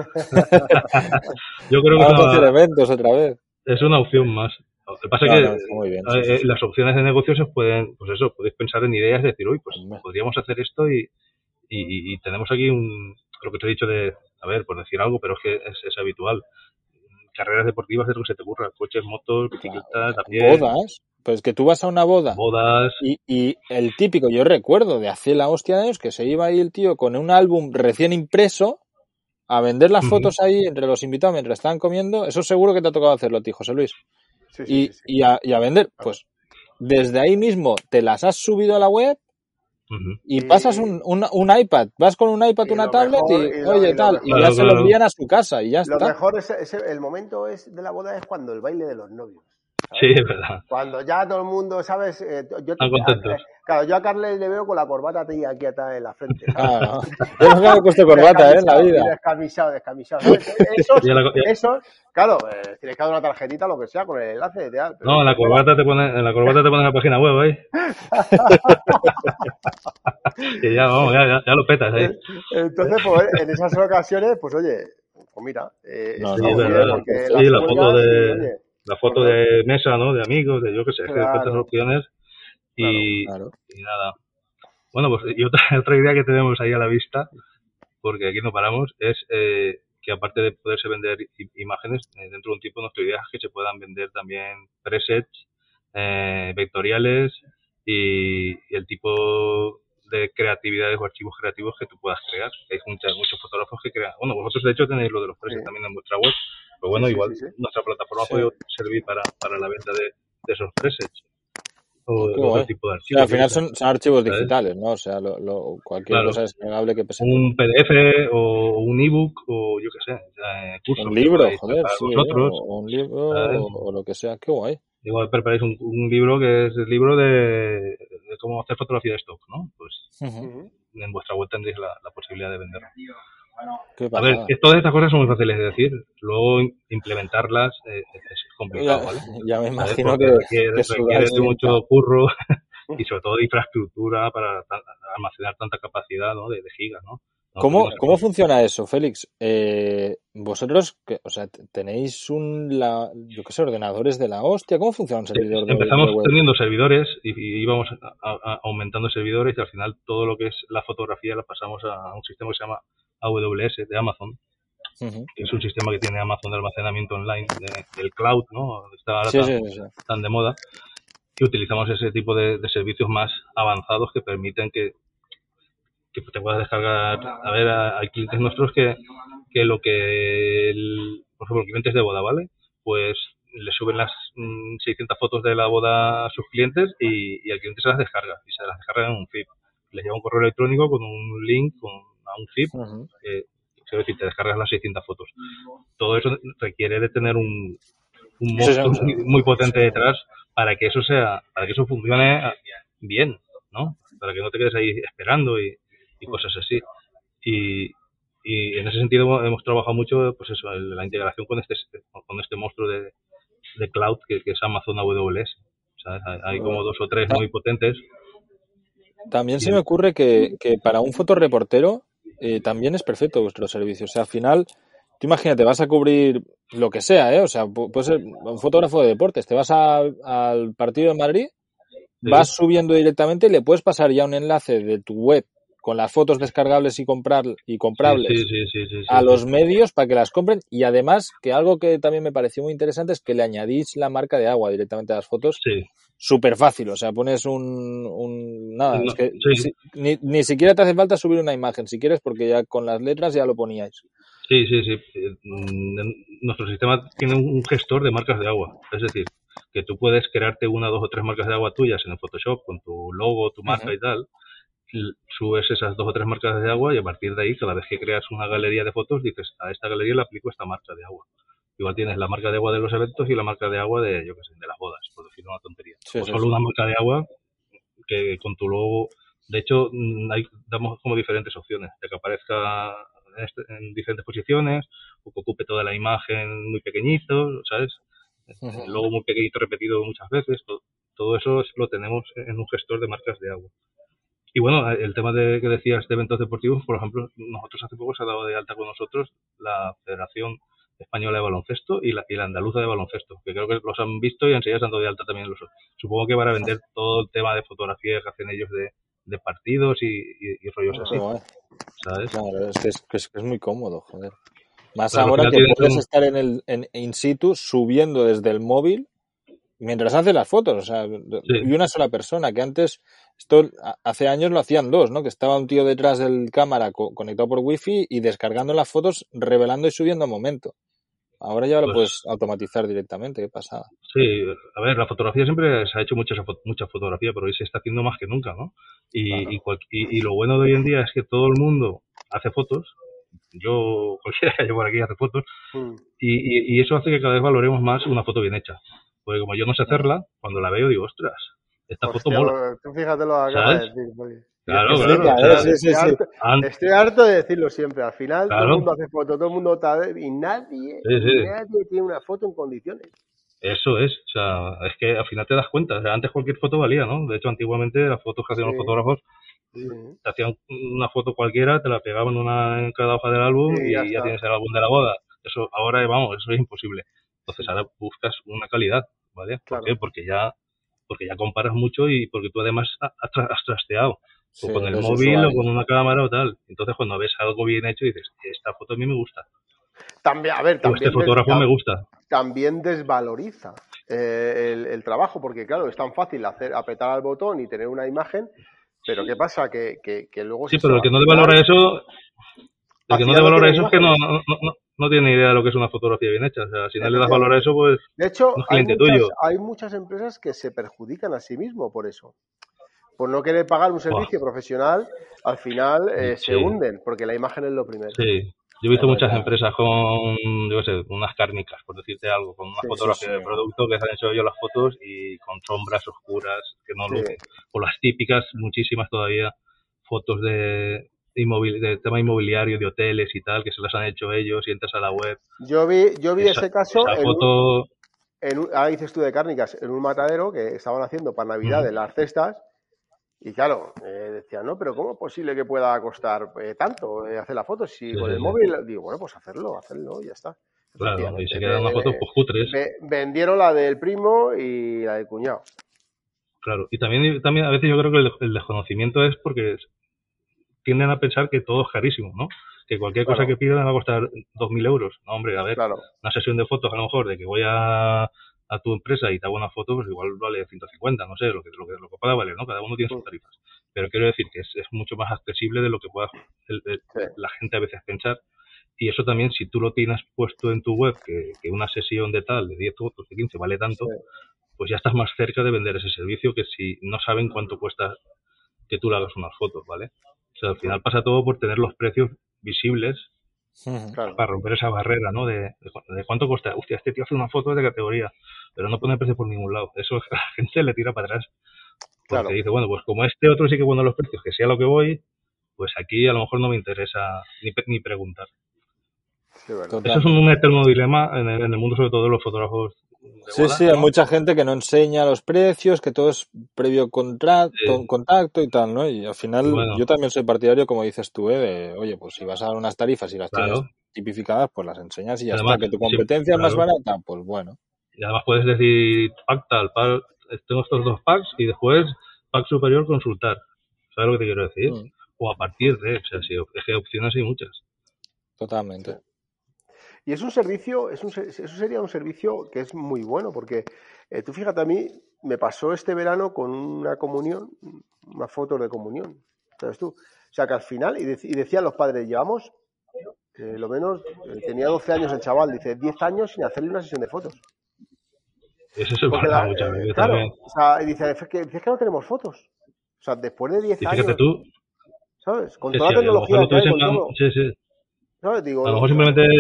Yo creo que Vamos a es hacer una, eventos otra vez. es una opción más. Lo que pasa No, es que no, está muy bien, sí, eh, sí, sí. las opciones de negocio se pueden, pues eso, podéis pensar en ideas, decir, uy, pues Hombre. podríamos hacer esto y, y, y- y tenemos aquí un, lo que te he dicho de, a ver, por decir algo, pero es que es, es habitual. Carreras deportivas es lo que se te ocurra, coches, motos, bicicletas, a pie, Bodas, pues que tú vas a una boda bodas, y, y el típico, yo recuerdo de hace la hostia de años que se iba ahí el tío con un álbum recién impreso a vender las Ujú. fotos ahí entre los invitados mientras estaban comiendo. Eso seguro que te ha tocado hacerlo a ti, José Luis. Sí, sí, Y, sí, sí. y, a, y a vender, pues desde ahí mismo te las has subido a la web ujú. y Y- pasas un, un, un iPad, vas con un iPad, y una lo tablet mejor- y, y lo- oye, y lo tal, mejor- y ya Claro, se lo claro. envían a su casa y ya Lo está. mejor es, es el momento es de la boda es cuando el baile de los novios. ¿sabes? Sí, es verdad. Cuando ya todo el mundo, ¿sabes? Eh, yo, Están contentos. a, claro, yo a Carles le veo con la corbata tía, aquí atrás en la frente, ¿sabes? Ah, no. Yo nunca me he puesto corbata, ¿eh? En la vida. Y descamisado, descamisado, ¿sabes? Esos, Ya la, ya... esos, claro, eh, tienes que dar una tarjetita, lo que sea, con el enlace, ideal. No, en la corbata te pone, en la corbata te pone la página web ahí. Y ya, vamos, ya, ya, ya lo petas ahí. Entonces, pues, en esas ocasiones, pues oye, pues mira, eh, No, eso sí, está muy bien, porque sí, las la cuelgas foto de, y, oye, la foto pues, de mesa, ¿no? De amigos, de yo qué sé, es que claro, cuántas opciones y, claro. y nada. Bueno, pues y otra, otra idea que tenemos ahí a la vista, porque aquí no paramos, es eh, que aparte de poderse vender imágenes, eh, dentro de un tiempo nuestra idea es que se puedan vender también presets, eh, vectoriales y, y el tipo de creatividades o archivos creativos que tú puedas crear. Hay muchos, muchos fotógrafos que crean. Bueno, vosotros de hecho tenéis lo de los presets sí. también en vuestra web, pero bueno, sí, sí, igual sí, sí. nuestra plataforma sí. puede servir para, para la venta de, de esos presets. O de otro tipo de archivos. O sea, al final son, son archivos digitales, ¿no? O sea, lo, lo, cualquier claro. cosa descargable que pese. Un P D F o un ebook o yo qué sé. Eh, cursos un libro, joder, para sí, vosotros. O un libro o, o lo que sea. Qué guay. Igual preparáis un, un libro que es el libro de, de cómo hacer fotografía de stock, ¿no? Pues uh-huh. en vuestra web tendréis la, la posibilidad de venderlo. A ver, que todas estas cosas son muy fáciles de decir, luego implementarlas eh, es complicado, ya, ¿vale? Ya me imagino Porque que requiere, que requiere de mucho curro y sobre todo de infraestructura para almacenar tanta capacidad, ¿no? De, de gigas, ¿no? No, ¿Cómo, no sé ¿Cómo funciona eso, Félix? Eh, vosotros, que, o sea, tenéis un, la, yo qué sé, ordenadores de la hostia. ¿Cómo funciona un servidor de, Empezamos de web? teniendo servidores y, y íbamos a, a, aumentando servidores y al final todo lo que es la fotografía la pasamos a un sistema que se llama A W S de Amazon, uh-huh. que es un sistema que tiene Amazon de almacenamiento online, de, del cloud, ¿no? Está ahora sí, tan, sí, sí. tan de moda. Y utilizamos ese tipo de, de servicios más avanzados que permiten que que te puedas descargar. A ver, hay clientes nuestros que, que lo que, el, por ejemplo, clientes de boda, ¿vale? Pues le suben las mmm, seiscientas fotos de la boda a sus clientes y, y el cliente se las descarga y se las descarga en un zip. Les llega un correo electrónico con un link con, a un zip, uh-huh. eh, es decir, te descargas las seiscientas fotos. Todo eso requiere de tener un, un monstruo sí, sí, sí. Muy, muy potente sí. detrás para que eso sea, para que eso funcione bien, ¿no? Para que no te quedes ahí esperando y y cosas así. Y, y en ese sentido hemos trabajado mucho, pues eso, la integración con este con este monstruo de, de cloud que, que es Amazon A W S. ¿Sabes? Hay como dos o tres muy potentes. También se me ocurre que, que para un fotoreportero eh, también es perfecto vuestro servicio. O sea, al final, tú imagínate, vas a cubrir lo que sea, ¿eh? O sea, puedes ser un fotógrafo de deportes, te vas a, al partido de Madrid, sí. vas subiendo directamente y le puedes pasar ya un enlace de tu web con las fotos descargables y comprar y comprables sí, sí, sí, sí, sí, a sí, los sí. medios para que las compren y además que algo que también me pareció muy interesante es que le añadís la marca de agua directamente a las fotos. Sí. Súper fácil, o sea, pones un, un nada, no, es que sí. si, ni, ni siquiera te hace falta subir una imagen si quieres porque ya con las letras ya lo poníais. Sí, sí, sí. Nuestro sistema tiene un gestor de marcas de agua, es decir, que tú puedes crearte una, dos o tres marcas de agua tuyas en el Photoshop con tu logo, tu marca uh-huh. y tal. Subes esas dos o tres marcas de agua y a partir de ahí, cada vez que creas una galería de fotos, dices, a esta galería le aplico esta marca de agua. Igual tienes la marca de agua de los eventos y la marca de agua de, yo qué sé, de las bodas, por decir una tontería. Sí, o sí, solo sí. una marca de agua que con tu logo, de hecho, hay, damos como diferentes opciones, de que aparezca en, este, en diferentes posiciones, o que ocupe toda la imagen muy pequeñito, ¿sabes? Uh-huh. El logo muy pequeñito repetido muchas veces, todo, todo eso lo tenemos en un gestor de marcas de agua. Y bueno, el tema de que decías de eventos deportivos, por ejemplo, nosotros hace poco se ha dado de alta con nosotros la Federación Española de Baloncesto y la, y la Andaluza de Baloncesto, que creo que los han visto y enseguida se han dado de alta también los otros. Supongo que van a vender todo el tema de fotografía que hacen ellos de, de partidos y, y, y rollos así. Oh, ¿sabes? Claro, es que es, es, que es muy cómodo, joder. Más claro, ahora que puedes un... estar en el en in situ subiendo desde el móvil mientras hace las fotos, o sea, sí. y una sola persona, que antes, esto hace años lo hacían dos, ¿no? Que estaba un tío detrás del cámara co- conectado por wifi y descargando las fotos, revelando y subiendo a momento. Ahora ya lo pues, puedes automatizar directamente, qué pasada. Sí, a ver, la fotografía siempre se ha hecho mucha, mucha fotografía, pero hoy se está haciendo más que nunca, ¿no? Y, claro. y, cual, y, y lo bueno de hoy en día es que todo el mundo hace fotos. Yo, cualquiera que haya por aquí hace fotos, mm. y, y, y eso hace que cada vez valoremos más una foto bien hecha. Porque como yo no sé hacerla, cuando la veo digo, ostras, esta foto Hostia, mola. tú fíjate lo que acabas de ¿Sabes? decir, Poli. Claro, Es que claro. sí, O estoy, sea, sí, sí, estoy sí. harto, an- estoy harto de decirlo siempre. Al final todo el claro, mundo hace fotos, todo el mundo tal, y nadie, sí, sí. nadie tiene una foto en condiciones. Eso es. O sea, es que al final te das cuenta. O sea, antes cualquier foto valía, ¿no? De hecho, antiguamente las fotos que hacían los Sí, fotógrafos, sí. te hacían una foto cualquiera, te la pegaban una en cada hoja del álbum Y ya y ya está. tienes el álbum de la boda. Eso ahora, vamos, eso es imposible. Entonces ahora buscas una calidad, ¿vale? ¿Por Claro. qué? Porque ya, porque ya comparas mucho y porque tú además ha- has, tra- has trasteado. Sí, O con el los móvil o usuarios. con una cámara o tal. Entonces cuando ves algo bien hecho dices, esta foto a mí me gusta. También, a ver, O este también, des- fotógrafo me tam- gusta. también desvaloriza eh, el, el trabajo, porque claro, es tan fácil hacer, apretar al botón y tener una imagen, pero ¿qué pasa? Que, que, que luego es Sí, pero eso, el que al no le final, valora eso, el al que no le final no valora tienen eso es que no, imágenes. no, no, no no tiene ni idea de lo que es una fotografía bien hecha. O sea, si no le das valor a Efectivamente. eso, pues De hecho, no es hay cliente muchas, tuyo. hay muchas empresas que se perjudican a sí mismo por eso. Por no querer pagar un Buah, servicio profesional, al final eh, se sí, hunden, porque la imagen es lo primero. sí. Yo he visto muchas Efectivamente. empresas con, yo qué sé, unas cárnicas, por decirte algo, con una Sí, Sí, fotografía sí. de producto que se han hecho ellos las fotos y con sombras oscuras que no sí. lucen. O las típicas, muchísimas todavía, fotos de, inmobil de tema inmobiliario, de hoteles y tal, que se las han hecho ellos y entras a la web. Yo vi, yo vi Esa, ese caso esa en un, foto, en un, ahora dices tú de cárnicas, en un matadero que estaban haciendo para Navidad mm, de las cestas. Y claro, eh, decían, no, pero ¿cómo es posible que pueda costar eh, tanto eh, hacer la foto? Si sí, con sí, el sí, móvil, digo, bueno, pues hacerlo, hacerlo y ya está. claro, y se Efectivamente, quedan me- unas fotos me- pues cutres. ve- vendieron la del primo y la del cuñado. Claro, y también, también a veces yo creo que el, el desconocimiento es porque tienden a pensar que todo es carísimo, ¿no? Que cualquier cosa que Claro, pidan va a costar dos mil euros. No, hombre, a ver, claro, una sesión de fotos a lo mejor de que voy a, a tu empresa y te hago una foto, pues igual vale ciento cincuenta, no sé, lo que, lo que, lo que pueda valer, ¿no? Cada uno tiene sus mm, tarifas. Pero quiero decir que es, es mucho más accesible de lo que pueda el- el- sí, la gente a veces pensar. Y eso también, si tú lo tienes puesto en tu web, que, que una sesión de tal, de diez fotos, de quince, vale sí, tanto, pues ya estás más cerca de vender ese servicio que si no saben cuánto cuesta que tú le hagas unas fotos, ¿vale? O sea, al mm, final pasa todo por tener los precios visibles Ujú. claro, para romper esa barrera, ¿no? De, de, cu- de cuánto cuesta. Hostia, este tío hace una foto de categoría, pero no pone precio por ningún lado. Eso a la gente le tira para atrás. Porque claro, dice, bueno, pues como este otro sí que pone los precios, que sea lo que voy, pues aquí a lo mejor no me interesa ni, pe- ni preguntar. sí, es verdad. Eso es Totalmente. un eterno dilema en el, en el mundo, sobre todo de los fotógrafos de Sí, boda, sí, hay ¿no? mucha gente que no enseña los precios, que todo es previo contrato, Eh, contacto y tal, ¿no? Y al y final bueno, yo también soy partidario, como dices tú, ¿eh? De, oye, pues si vas a dar unas tarifas y las tienes claro. tipificadas, pues las enseñas y ya está. Además, Que tu sí, competencia es más claro. barata, pues bueno. Y además puedes decir pack tal, pack, tengo estos dos packs y después pack superior consultar. ¿Sabes lo que te quiero decir? Mm, O a partir de, o sea, sí, es que opciones hay muchas. Sí. totalmente. Y es un servicio, es un, se- eso sería un servicio que es muy bueno, porque eh, tú fíjate, a mí me pasó este verano con una comunión, unas fotos de comunión, ¿sabes tú? O sea, que al final, y, dec- y decían los padres, llevamos, eh, lo menos, eh, tenía doce años el chaval, dice, diez años sin hacerle una sesión de fotos. Eso se Porque, pasa la, muchas eh, veces también. claro, o sea, y dice, es que, es que no tenemos fotos. O sea, después de diez Y fíjate años, tú, ¿sabes? Con que toda si la a lo mejor tecnología lo que hay, tuviesen, con todo, sí, sí. ¿sabes? A lo Digo, mejor ostras, simplemente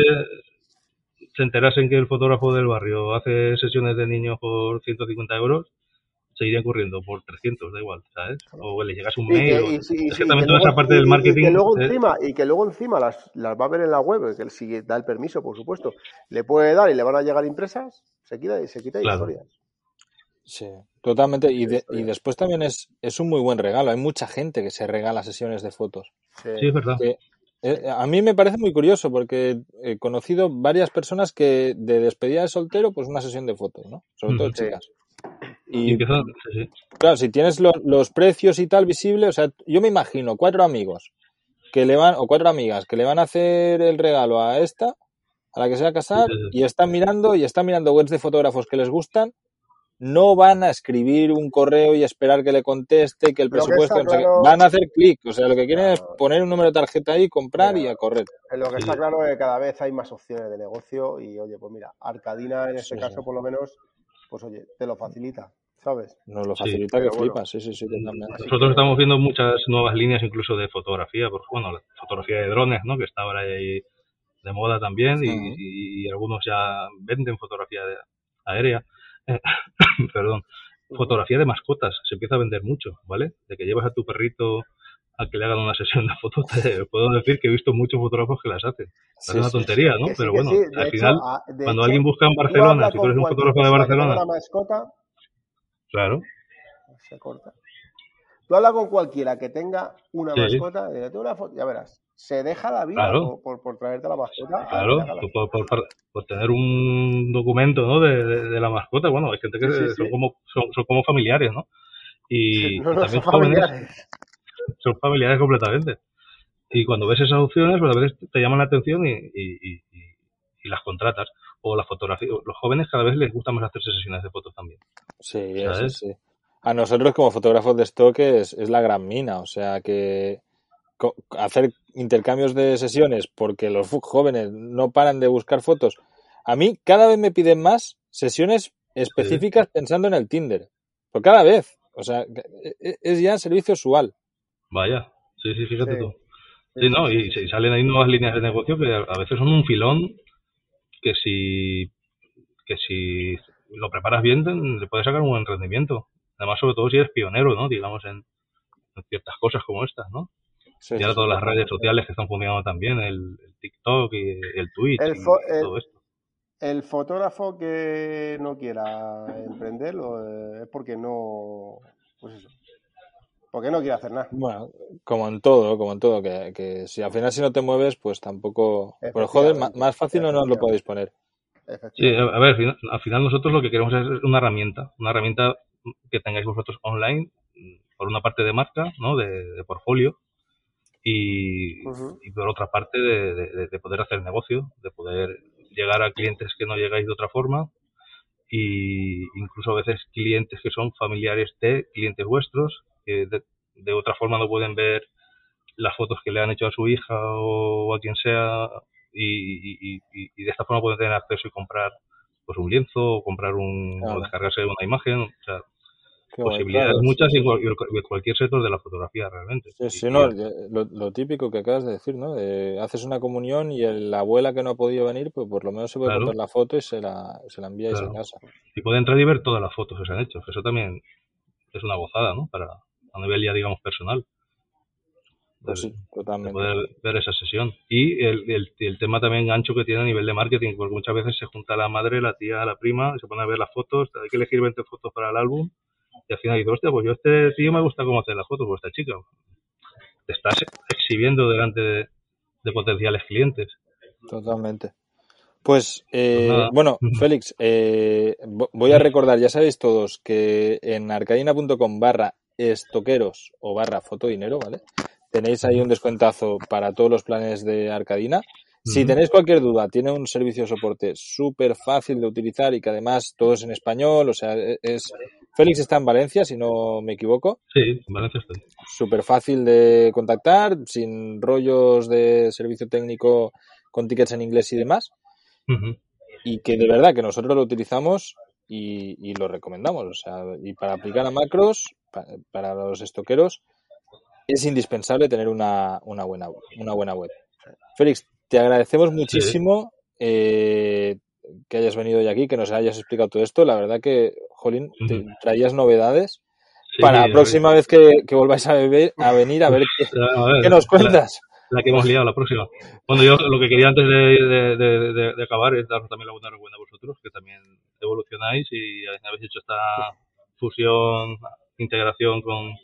se enterasen que el fotógrafo del barrio hace sesiones de niños por ciento cincuenta euros, se irían corriendo por trescientos, da igual, ¿sabes? O que le llegase un Y mail. que, O... y, si- y Es si- que y que también toda luego esa parte y, del y- y que marketing, luego eh, encima y que luego encima las, las va a ver en la web, que él sigue da el permiso, por supuesto, le puede dar y le van a llegar impresas, se quita y se quita claro, historias. Sí, totalmente. Se Y, quita de- y historias. después también es, es un muy buen regalo. Hay mucha gente que se regala sesiones de fotos. Sí, sí, es verdad. Que, sí. eh, a mí me parece muy curioso porque he conocido varias personas que de despedida de soltero, pues una sesión de fotos, ¿no? Sobre todo Ujú. Sí. chicas. Y Y empieza, sí, sí. claro, si tienes lo- los precios y tal visible, o sea, yo me imagino cuatro amigos que le van, o cuatro amigas que le van a hacer el regalo a esta, a la que se va a Sí, casar, sí, sí. y están mirando, y están mirando webs de fotógrafos que les gustan, no van a escribir un correo y esperar que le conteste, que el Lo que presupuesto, está no sé qué. claro, Van a hacer clic, o sea, lo que quieren es claro, poner un número de tarjeta ahí, comprar y mira, a correr. lo que Sí, está sí. claro es que cada vez hay más opciones de negocio y oye, pues mira, Arcadina en este Sí, sí. caso por lo menos, pues oye, te lo facilita, ¿sabes? Nos lo Sí. facilita que Pero bueno, flipas, sí, sí, sí, totalmente. así Nosotros que estamos viendo muchas nuevas líneas incluso de fotografía, porque bueno, la fotografía de drones, ¿no? Que está ahora ahí de moda también y, Ujú. y- y algunos ya venden fotografía de- aérea. eh, perdón, fotografía de mascotas, se empieza a vender mucho, ¿vale? De que llevas a tu perrito a que le hagan una sesión de fotos, te puedo decir que he visto muchos fotógrafos que las hacen. Es Sí, una sí, tontería, ¿no? Que sí, Pero que bueno, sí. al De hecho, final, a- de cuando hecho, alguien busca en tú Barcelona, hablas si tú con eres un cualquier fotógrafo de persona que tenga Barcelona, una mascota, claro, se corta. Tú hablas con cualquiera que tenga una sí, mascota, dile, "Tú una foto", ya verás, se deja la vida claro, por, por, por traerte la mascota a claro, entregarla. por, por, por, por tener un documento, ¿no? De, de, de la mascota, bueno, hay gente que Sí, sí, son sí. como son, son como familiares, ¿no? Y, No, y no, también son jóvenes, familiares. son familiares completamente. Y cuando ves esas opciones, pues a veces te llaman la atención y, y, y, y- y las contratas. O la fotografía, los jóvenes cada vez les gusta más hacerse sesiones de fotos también, sí, eso ¿sabes? sí. A nosotros como fotógrafos de stock es, es la gran mina, o sea que co- hacer intercambios de sesiones porque los fu- jóvenes no paran de buscar fotos. A mí cada vez me piden más sesiones Sí, específicas pensando en el Tinder. Pero cada vez, o sea, e- e- es ya servicio usual. vaya, sí, sí, Sí, fíjate tú. sí, Sí, sí, ¿no? sí, Y, sí, se- y sí. salen ahí nuevas líneas de negocio que a a veces son un filón que si, que si lo preparas bien te- le puedes sacar un buen rendimiento. Además, sobre todo si eres pionero, ¿no? Digamos, en, en ciertas cosas como estas, ¿no? Sí, Y sí, ahora sí, todas las redes totalmente. sociales que están funcionando también, el, el TikTok y el Twitch El, fo- y el, todo esto. el fotógrafo que no quiera emprender lo- eh, es porque no, pues eso, porque no quiere hacer nada. Bueno, como en todo, como en todo, que, que si al final si no te mueves, pues tampoco... Pero joder, ma- Efectivamente, más fácil no nos lo efectivamente, podéis poner. Sí, a, efectivamente. a ver, al final, al final nosotros lo que queremos es una herramienta, una herramienta que tengáis vosotros online, por una parte de marca, ¿no? De, de portfolio, y, Ujú. y por otra parte de, de- de poder hacer negocio, de poder llegar a clientes que no llegáis de otra forma, y incluso a veces clientes que son familiares de clientes vuestros, que de, de otra forma no pueden ver las fotos que le han hecho a su hija o a quien sea, y, y- y- y de esta forma pueden tener acceso y comprar pues un lienzo o comprar un o Claro, descargarse una imagen, o sea, qué guay, posibilidades claro, sí, muchas y sí, sí. cual- y cualquier sector de la fotografía realmente. Sí, Y, sí, y no, eh, lo, lo típico que acabas de decir, ¿no? De, haces una comunión y el- la abuela que no ha podido venir, pues por lo menos se puede claro, comprar la foto y se la, se la enviáis a claro. casa. Y puede entrar y ver todas las fotos que se han hecho, que eso también es una gozada, ¿no? Para a nivel ya digamos personal, Pues de, sí, de totalmente. poder ver esa sesión. Y el, el, el tema también ancho que tiene a nivel de marketing, porque muchas veces se junta la madre, la tía, la prima, y se pone a ver las fotos, hay que elegir veinte fotos para el álbum, y al final dices, hostia, pues yo este tío me gusta cómo hace las fotos, pues esta chica. Te estás exhibiendo delante de, de potenciales clientes. Totalmente. Pues, Pues eh, nada. bueno, Félix, eh, vo- voy a recordar, ya sabéis todos, que en arcadina.com barra estoqueros o barra fotodinero, ¿vale? Tenéis ahí un descuentazo para todos los planes de Arcadina. Si Ujú. tenéis cualquier duda, tiene un servicio de soporte súper fácil de utilizar y que además todo es en español, o sea, e- es... Félix está en Valencia, si no me equivoco. Sí, en Valencia estoy. Súper fácil de contactar, sin rollos de servicio técnico con tickets en inglés y demás Ujú. y que de verdad que nosotros lo utilizamos y, y lo recomendamos. O sea, y para aplicar a macros, pa- para los estoqueros, es indispensable tener una, una buena, una buena web. Félix, te agradecemos Sí. muchísimo eh, que hayas venido hoy aquí, que nos hayas explicado todo esto. La verdad que, Jolín, te Ujú. traías novedades. Sí, Para la a ver. próxima vez que, que volváis a, beber, a venir, a Pues, ver qué, a qué ver, nos la, cuentas. la que hemos liado, la próxima. Bueno, yo lo que quería antes de, de, de, de- de acabar es daros también la buena recuerda a vosotros, que también evolucionáis y habéis hecho esta fusión, integración con,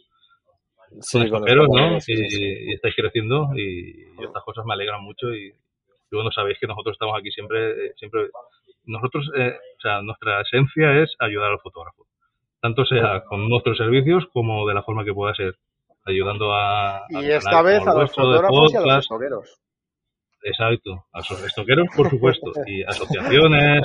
con Sí, con los estoqueros, ¿no? compañeros, sí, sí, sí. Y, y estáis creciendo y, y estas cosas me alegran mucho y, y bueno, sabéis que nosotros estamos aquí siempre, eh, siempre, nosotros, eh, o sea, nuestra esencia es ayudar al fotógrafo, tanto sea con nuestros servicios como de la forma que pueda ser, ayudando a, a Y esta canales como vez el a los vuestro de fotógrafos y a los podcast, estoqueros. exacto, a esos estoqueros, por supuesto, y asociaciones,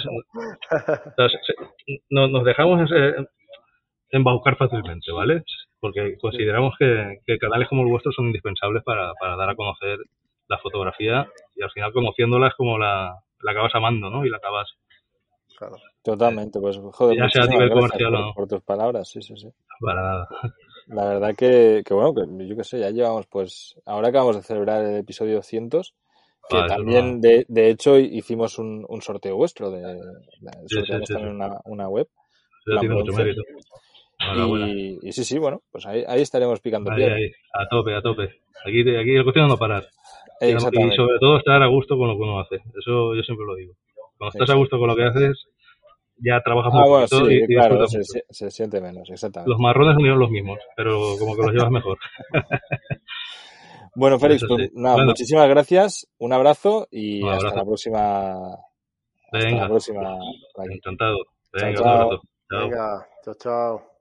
o sea, se- se- no- nos dejamos eh, embaucar fácilmente, ¿vale? Porque consideramos que, que canales como el vuestro son indispensables para, para dar a conocer la fotografía y al final conociéndola es como la, la acabas amando, ¿no? Y la acabas, Claro. eh, Totalmente, pues joder, ya sea a muchísimas nivel gracias comercial o por, no, por tus palabras, sí, sí, sí. para nada. La verdad que, que bueno, que yo qué sé, ya llevamos, pues, ahora acabamos de celebrar el episodio doscientos, que Para eso es una... también, de, de hecho, hicimos un, un sorteo vuestro, de, de- Sí, sí, sorteamos sí, sí. también una, una web. Ya tiene mucho mérito. Y, y sí, sí, bueno, pues ahí, ahí estaremos picando ahí, piedra. ahí, a tope, a tope. Aquí, aquí la cuestión es no parar. Y, y sobre todo estar a gusto con lo que uno hace. Eso yo siempre lo digo. Cuando estás a gusto con lo que haces, ya trabajas muy ah, bueno, poquito sí, y, y claro, disfrutas se, mucho. Se, se siente menos, exactamente. Los marrones son los mismos, pero como que los llevas mejor. Bueno, Félix, pues, sí. nada, bueno, muchísimas gracias, un abrazo y un hasta abrazo. la próxima. Hasta Venga, la próxima. encantado. Venga, chao, chao. un abrazo. Chao. Venga, chao, chao.